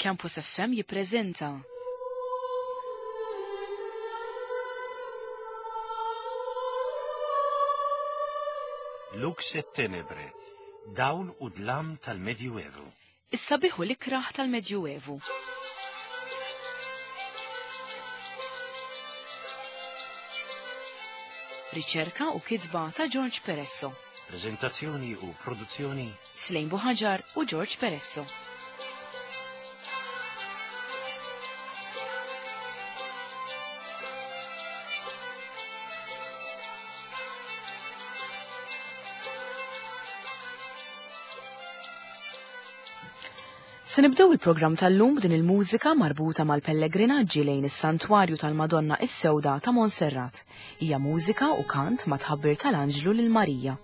Campus FM jippreżenta Lux et Tenebre, dawn u dlam tal-Medjuevu. Is-sabiħ u l-ikraħ tal-Medjuevu. Riċerka u kitba ta' George Peresso. Prezentazzjoni u produzzjoni Slejn Buħaġar u George Peresso. Se nibdew il-programm tal-lum b'din il-mużika marbuta mal-pellegrinaġġi lejn is-Santwarju tal-Madonna is-Sewda ta' Monserrat. Hija mużika u kant ma' tħabbir tal-Anġlu lil Marija.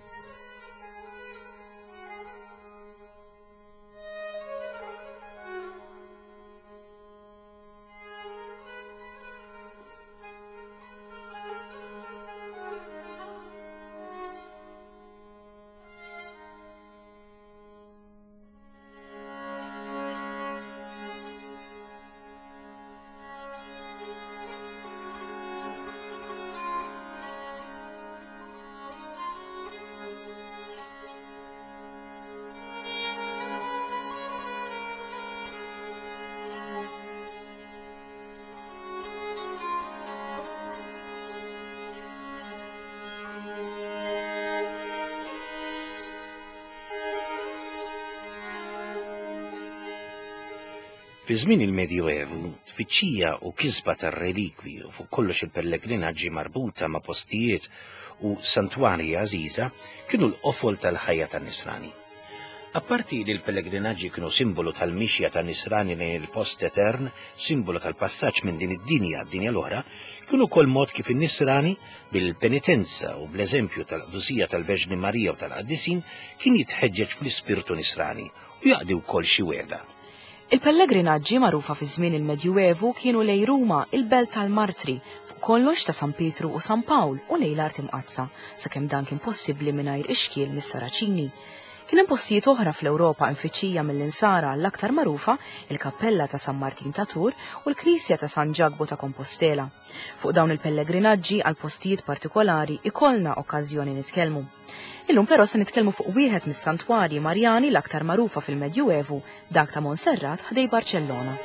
Fi żmien il-Medjuevu, tfittxija u kisba tar-relikwi u fuq kollox il-pellegrinaġġi marbuta ma' postijiet u santwarji għażiża kienu l-qofol tal-ħajja tan-Nisrani. Apparti li l-pellegrinaġġi kienu simbolu tal-mixja tan-Nisrani lejn il-post etern, simbolu tal-passaġġ minn din id-dinja għad-dinja l-oħra, kienu wkoll mod kif in-Nisrani bil-penitenza u bl-eżempju tal-Qdusija tal-Verġni Marija u tal-Qaddisin kien jitħeġġeġ fl-ispirtu Nisrani u jaqdi wkoll xi wegħda. Il-pellegrinaġġi magħrufa fi żmien il-Medjuevu kienu lejn Ruma, il-Belt tal-Martri, fuq kollox ta' San Pietru u San Pawl u lejn l-Art Imqazza, sakemm dan kien possibbli mingħajr ixkiel mis-Saraċini. Kien hemm postijiet oħra fl-Ewropa infittxija mill-insara l-aktar magħrufa il-Kappella ta' San Martin ta' Tur u l-Knisja ta' San Ġagbu ta' Kompostela. Fuq dawn il-pellegrinaġġi għal postijiet partikolari ikollna okkażjoni nitkellmu. Illum però se nitkellmu fuq wieħed mis-santwarji Marjani l-aktar magħrufa fil-Medjuevu, dak ta' Monserrat ħdej Barcellona.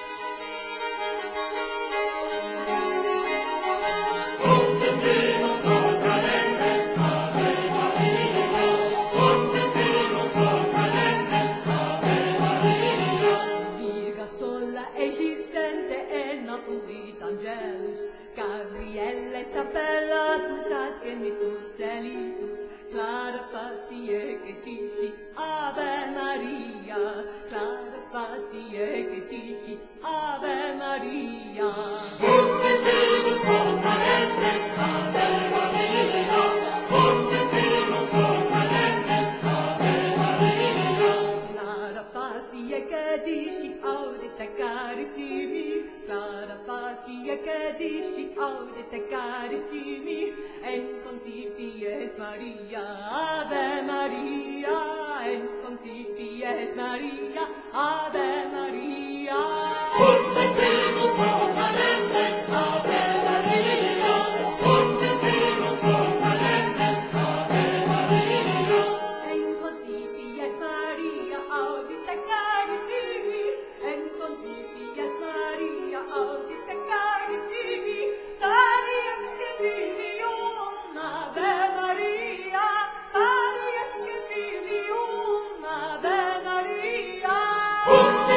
Clara facie che dici Ave Maria, Clara facie che dici Ave Maria. Fontesimus componentes Ave Maria, Fontesimus componentes Ave Maria. Clara facie che dici Audite carissimi, Clara facie che dici Audite carissimi, en concipies Maria, Ave Maria, en concipies Maria, Ave Maria. Fontesimus componentes Ave Maria, Fontesimus componentes Ave Maria. En concipies Maria, audite carissimi, en concipies Maria, audite carissimi, Darius Filium, Ave Maria, Darius Filium, Ave Maria.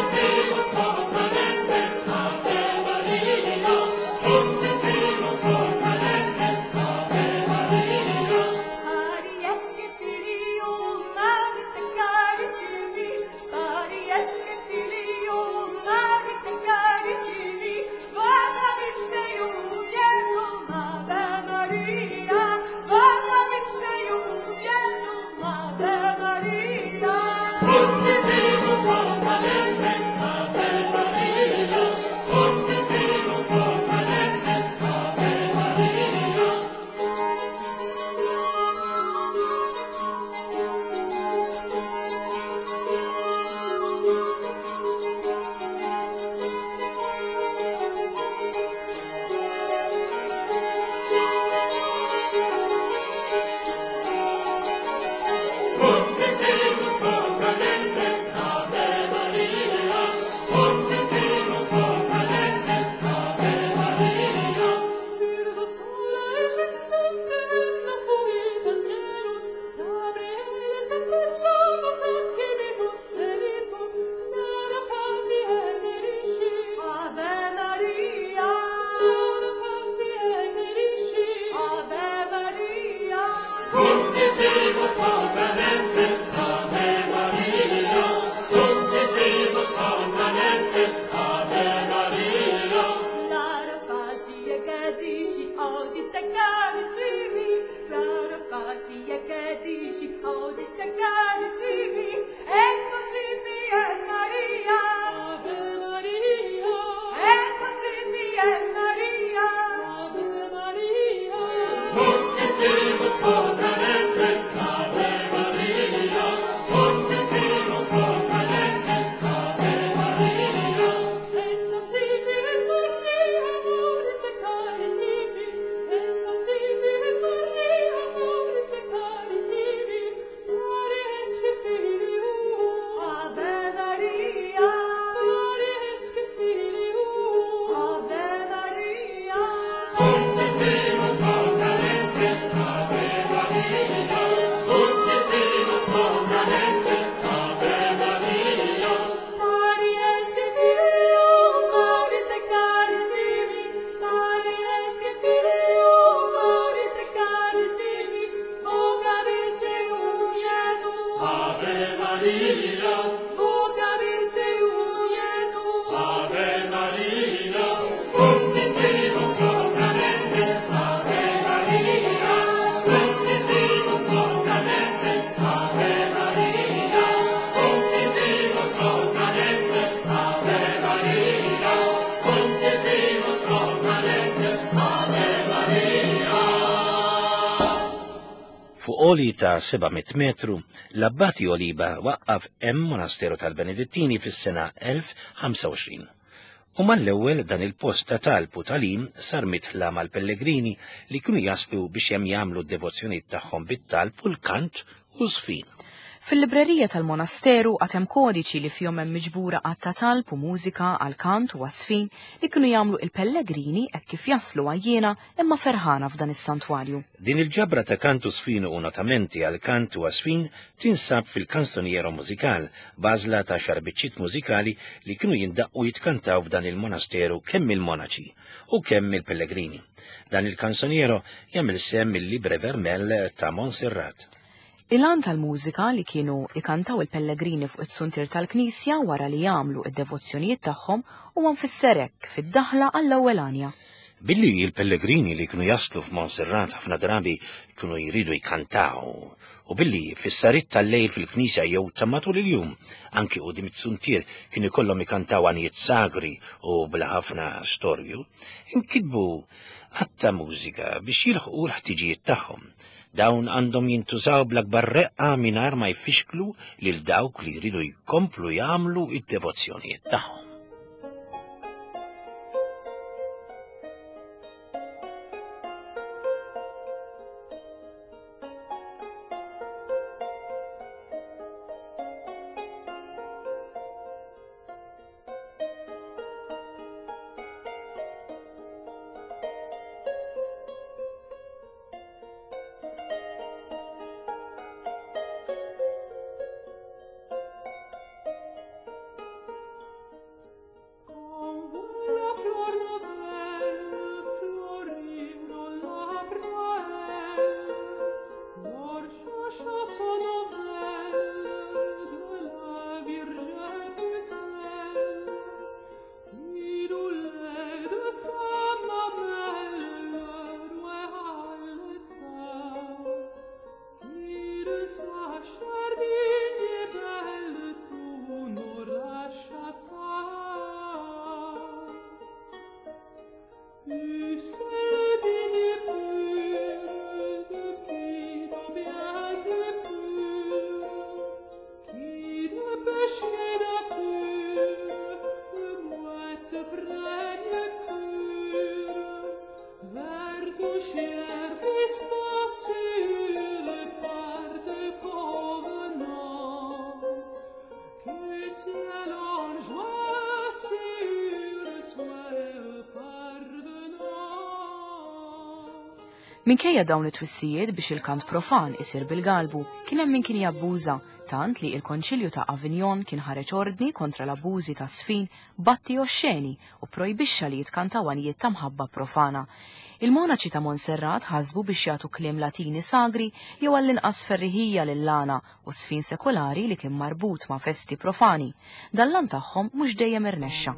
oli ta' 700 metru, l-Abbati Oliba waqqaf hemm Monasteru tal-Benedettini fis-sena 1025. U mal-ewwel dan il-post ta' talpu talim sar mitħla mal-Pellegrini li kienu jaslu biex hemm jagħmlu d-devozzjonijiet tagħhom bit-talb u l-kant u żfin. Fil-librerija tal-monasteru għatem kodiċi li fihom hemm miġbura għatta talb u mużika għal kant u għasfin li kienu jagħmlu il-Pellegrini hekk kif jaslu għajjena imma ferħana f'dan is-santwarju. Din il-ġabra ta' kantu sfin u notamenti għal kantu għasfin tinsab fil-kanzoniero mużikal, bażla ta' xarbiċċiet mużikali li kienu jindaqqu jitkantaw f'dan il-monasteru kemm il-monaċi u kemm il-Pellegrini. Dan il-kanzoniero jagħmel sem il-Libre Vermell ta' Montserrat. Il-għan tal-mużika li kienu ikantaw il-Pellegrini fuq it-suntir tal-Knisja wara li jagħmlu id-devozzjonijiet tagħhom u fisserek fid-daħla għall-ewwel anja. Billi il-Pellegrini li kienu jaslu f'Montserrat ħafna drabi kienu jridu jkantaw u billi fis-sarit tal-lejl fil-Knisja jew ta' matul il-jum anki qudiem it-suntir kienu jkollhom ikantaw għanijiet sagri u bla ħafna storju, inkitbu għatta mużika biex jilħqu l-ħtiġijiet tagħhom. Dawn għandhom jintużaw bl-akbar reqqa mingħajr ma jfixklu lil dawk li jridu jkomplu jagħmlu id-devozzjonijiet tagħhom. Minkejja dawn it-twissijiet biex il-kant profan isir bil-galbu, kien hemm min kien jabbuża tant li il-Konċilju ta' Avignon kien ħareġ ordni kontra l-abbużi ta' sfin, batti oxxeni u projbixxa li jitkantaw għanijiet ta' mħabba profana. Il-monaċi ta' Montserrat ħasbu biex jagħtu kliem Latini sagri jew għall-inqas ferriħija lil-lana u sfin sekolari li kien marbut ma' festi profani. Dan-lan tagħhom mhux dejjem irnexxa.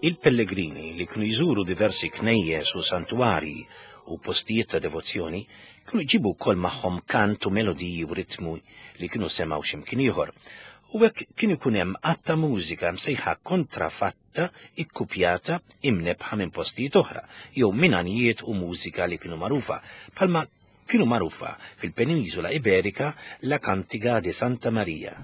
Il-pellegrini li kienu jżuru diversi knejjes u santwari u postijiet ta' devozzjoni kienu jġibu wkoll magħhom kant u melodiji u ritmu li kienu semaw x'imkien ieħor. U hekk kien ikun hemm qatt ta' mużika msejħa kontrafatta ikkupjata imnebħa minn postijiet oħra, jew minn anijiet u mużika li kienu magħrufa, bħalma kienu magħrufa fil-Peniżola Iberika la Cantiga de Santa Maria.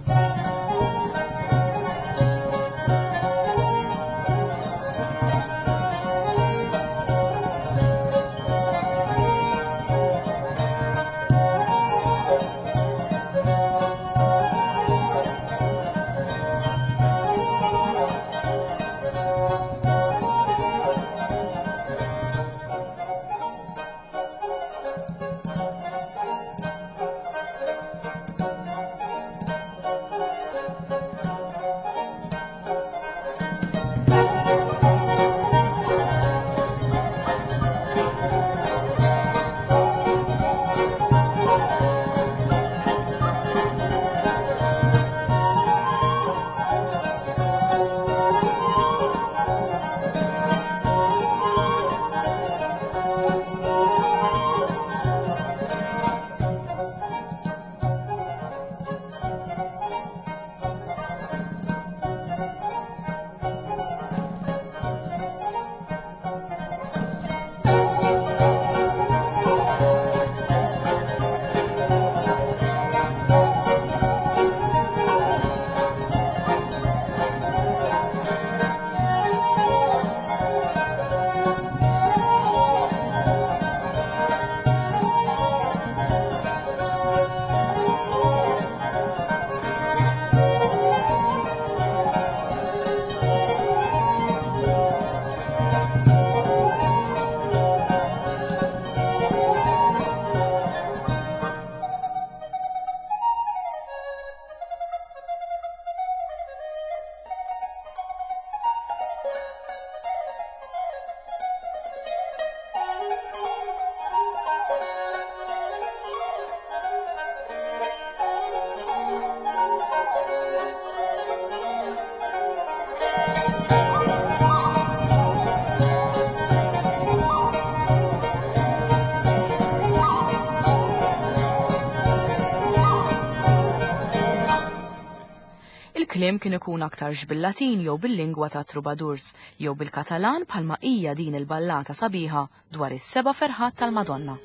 Il-kliem kien ikun aktar bil-Latin jew bil-lingwa ta' troubadours jew bil-Katalan bħalma hija din il-ballata sabiħa dwar is-seba' ferħat tal-Madonna.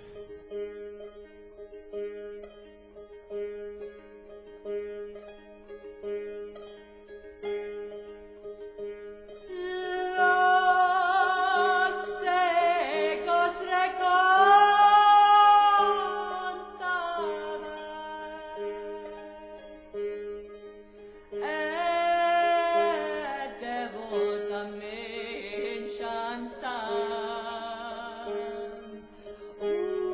Ooh.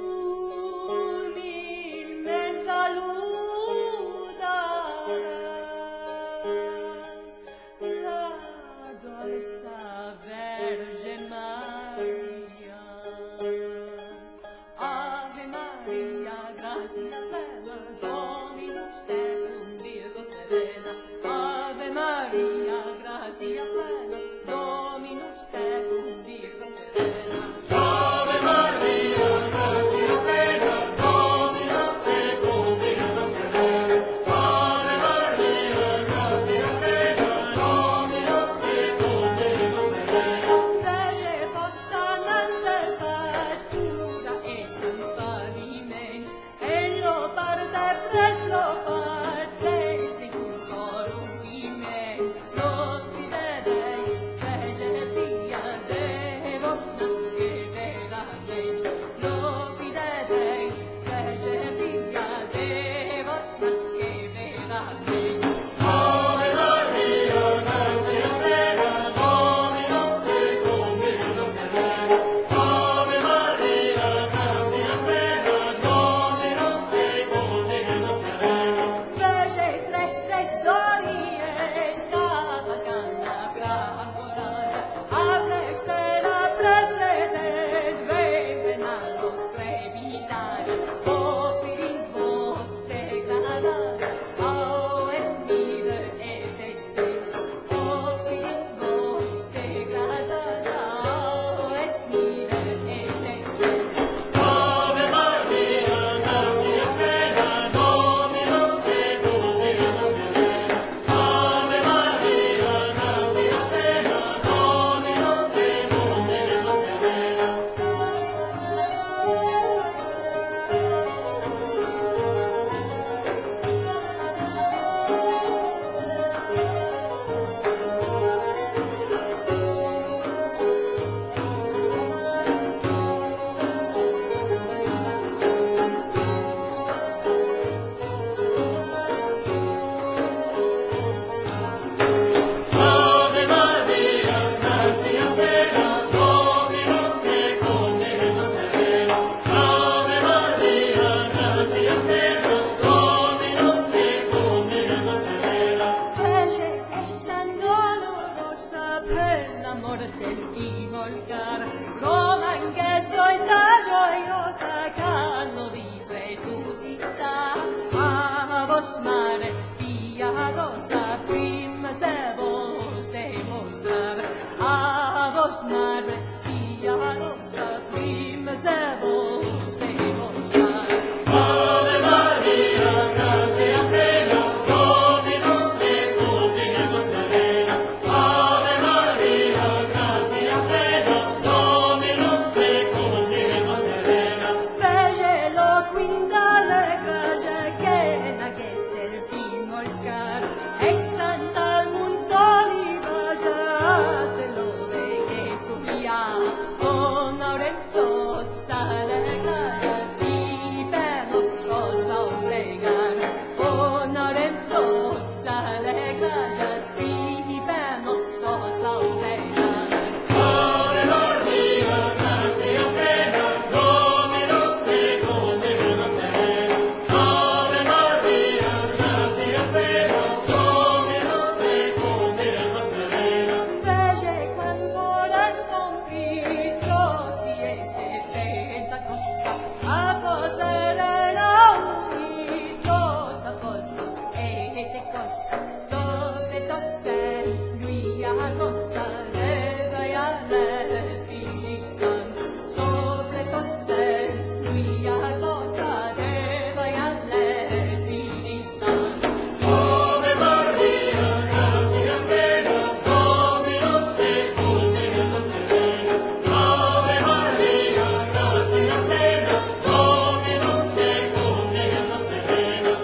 volcar. Roma en gesto está joyosa, canno di resucita. A vos, mare, piadosa, prima se vos demostrar. A vos, mare, piadosa, prima se vos demostrar. Ave Maria, gratia plena, Dominus tecum, Virgo serena. Ave Maria, gratia plena, Dominus tecum, Virgo serena. Vegelo quindale gracia chena, che stel fin volcar. Extant al muntoni vaja, se lo ve che studia. Con aurento sale gracia, si per nos va oblegar. Con aurento sale gracia, si per nos va oblegar. Ave Maria, gratia plena, Dominus tecum, Virgo serena. Ave Maria, gratia plena, Dominus tecum, Virgo serena. Vege quan volen compris los dies de Pentecosta, a vos serena unis los apostlos et de costa, sobre tot sens lui acosta, leva i l'Espírit Sant, sobre tot sens lui acosta, leva i l'Espírit Sant. Ave Maria, gratia plena, Dominus tecum, Virgo serena. Ave Maria, gratia plena, Dominus tecum, Virgo serena.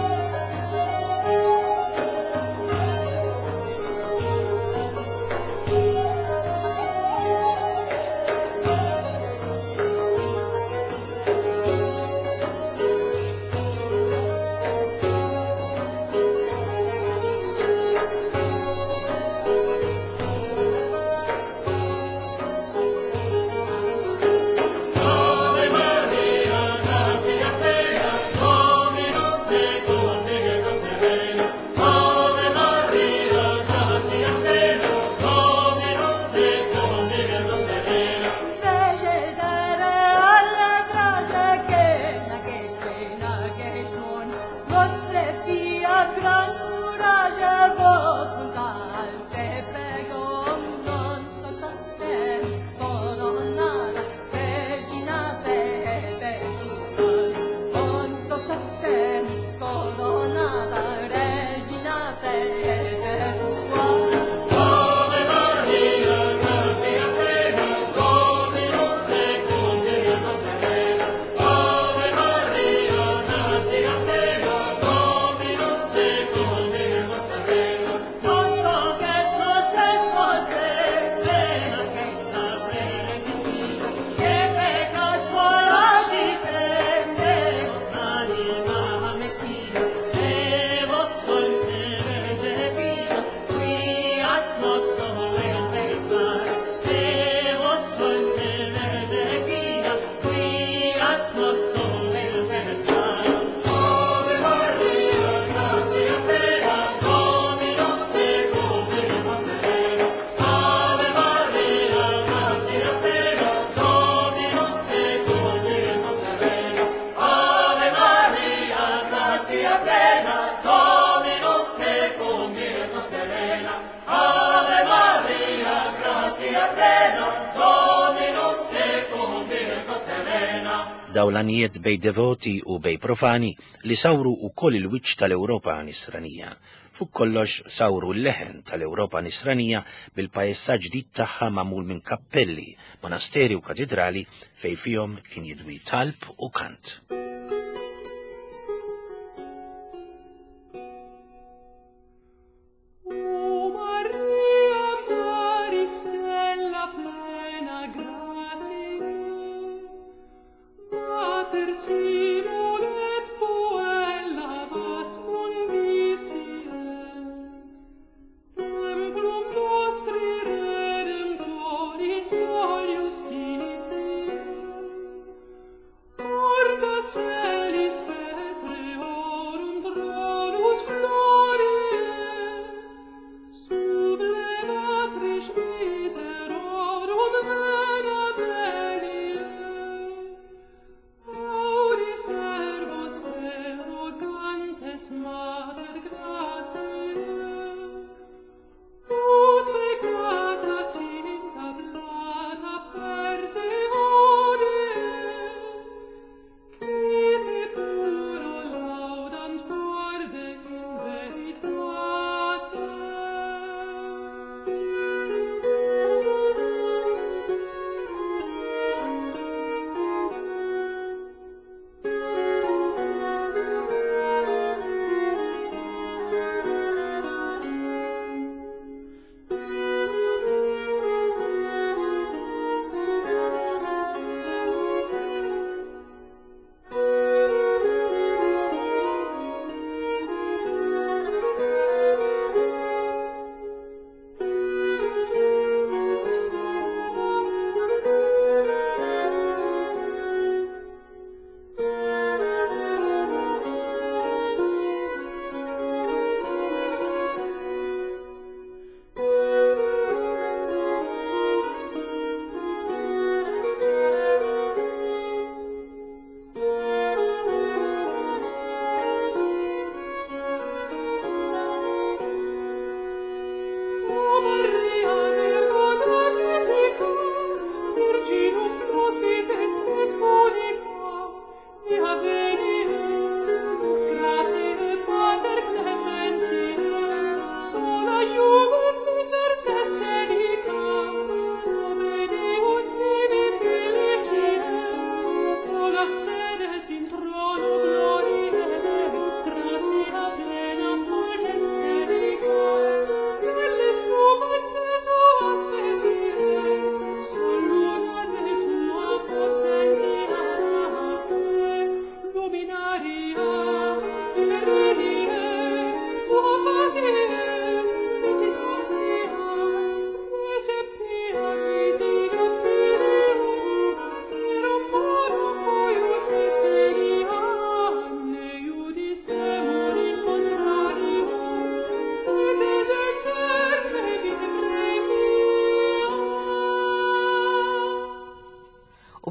Ave Maria, gratia plena, Dominus tecum, Virgo serena. Ave Maria, gratia plena, Dominus tecum, Virgo serena. Vege dare alle gracia che sena che son, vostre fia gran courage, vos montal se pregom, non sostantes, coronada, regina perpetua. Non sostantes, coronada, regina perpetua. Ave Maria, gratia plena, Dominus tecum, Virgo serena. Ave Maria, gratia plena, Dominus tecum, Virgo serena. Nostro che nos plena che sta presentita, che peccas volagite, Deus anima meschina, Deus dolce Verge pia, qui ad nos solem peccar. Deus dolce Verge pia, qui ad nos solem peccar. Ave Maria, gratia plena, Dominus tecum, Virgo serena. Ave Maria, gratia plena, Dominus tecum, Virgo serena. Ave Maria, gratia plena, Dominus tecum, Virgo serena. Ave Maria, gratia plena, Dominus tecum, Virgo serena. Dawlanijiet bej devoti u bej profani li sawru u koll il-wiċċ tal-Ewropa nisranija. Fuq kollox sawru l-leħen tal-Ewropa nisranija bil-pajessaġġ ġdid tagħha magħmul minn kappelli, monasteri u katedrali fej fihom kien jidwi talb u kant. O Maria, Mari stella plena gratia, Mater simul et puella vas mundicia, templum nostri redemptoris solius Quinisio, porta celis fes reorum tronus gloriae, sublegatrice miserorum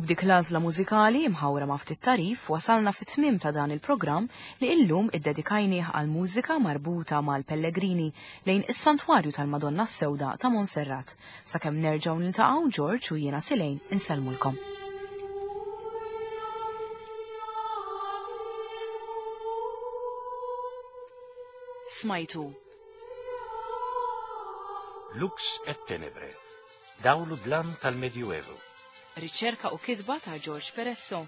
B'dik l-għażla mużikali mħawra ma' ftit tarif wasalna fit-tmiem ta' dan il-programm li illum iddedikajnieh għal mużika marbuta mal-Pellegrini lejn is-Santwarju tal-Madonna s-Sewda ta' Monserrat. Sakemm nerġgħu niltaqgħu George u jiena Silejn insellmulkom. Smajtu Lux et Tenebre, dawlu dlam tal-Medjuevu. Riċerka u kitba ta' George Peresso.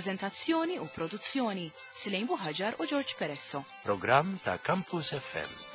Preżentazzjoni u produzzjoni Silejn Buħaġar u George Peresso. Programm ta' Campus FM.